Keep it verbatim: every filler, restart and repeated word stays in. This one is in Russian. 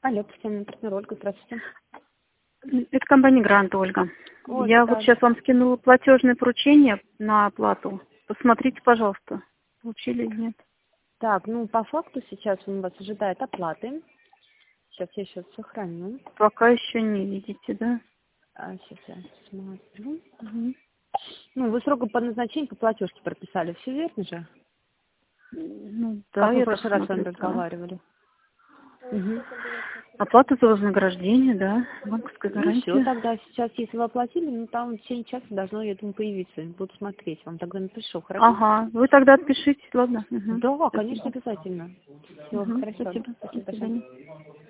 Алло, постоянный партнер Ольга, здравствуйте. Это компания Грант, Ольга. Ольга, Я да. вот сейчас вам скинула платежное поручение на оплату. Посмотрите, пожалуйста, получили или нет. Так, ну по факту сейчас он вас ожидает оплаты. Сейчас я сейчас сохраню. Пока еще не видите, да? А, сейчас я смотрю. Мгм. Ну, вы сроком по назначению по платежке прописали, все верно же? Ну да, Как мы в я так прошлый раз с вами смотрю, да. разговаривали. Угу. Оплата за вознаграждение, да, банковская Ну все, гарантия. тогда сейчас, если вы оплатили, ну там в течение часа должно, я думаю, появиться. Буду смотреть, вам тогда напишу, хорошо? Ага, вы тогда отпишитесь, ладно? Угу. Да, конечно, Спасибо. обязательно. Все, Угу. хорошо. Спасибо. До Спасибо большое. свидания.